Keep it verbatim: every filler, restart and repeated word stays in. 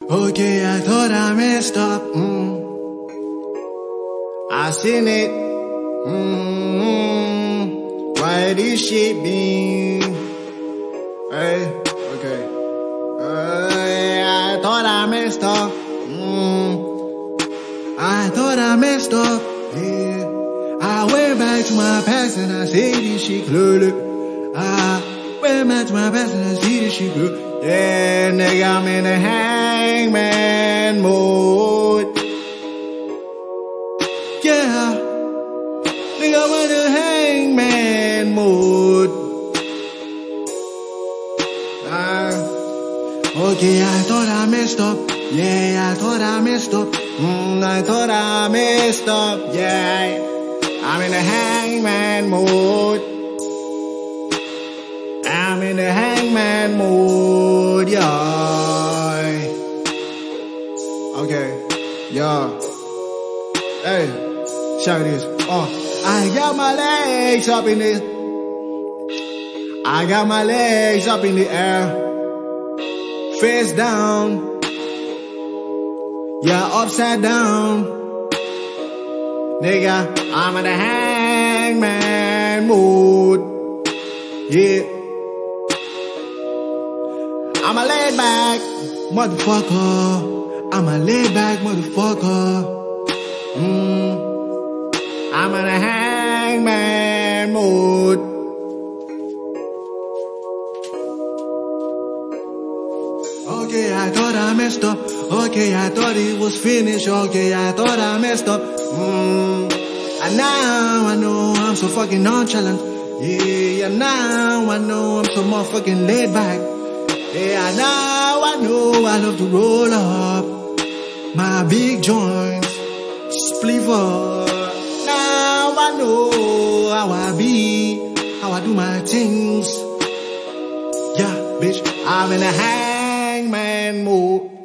Okay, I thought I messed up. Mm. I seen it. Mm-hmm. Why this shit be? Hey, okay. Uh, I thought I messed up. Mm. I thought I messed up. Yeah. I went back to my past and I see this shit clearly. I went back to my past and I see this shit clearly. Yeah, nigga, I'm in the hangman mode. Yeah, nigga, I'm in the hangman mode. Uh, okay, I thought I messed up. Yeah, I thought I messed up. Mm, I thought I messed up. Yeah, I'm in the hangman mode. I'm in the hangman mode, yeah. Okay, yeah. Hey, check this. Oh, I got my legs up in the. I got my legs up in the air, face down. Yeah, upside down. Nigga, I'm in the hangman mode. Yeah. I'm a laid back motherfucker. I'm a laid back motherfucker. Mm. I'm in a hangman mode. Okay, I thought I messed up. Okay, I thought it was finished. Okay, I thought I messed up. Mm. And now I know I'm so fucking nonchalant. Yeah, now I know I'm so motherfucking laid back. Yeah, now I know I love to roll up my big joints, spliver. Now I know how I be, how I do my things. Yeah, bitch, I'm in a hangman mode.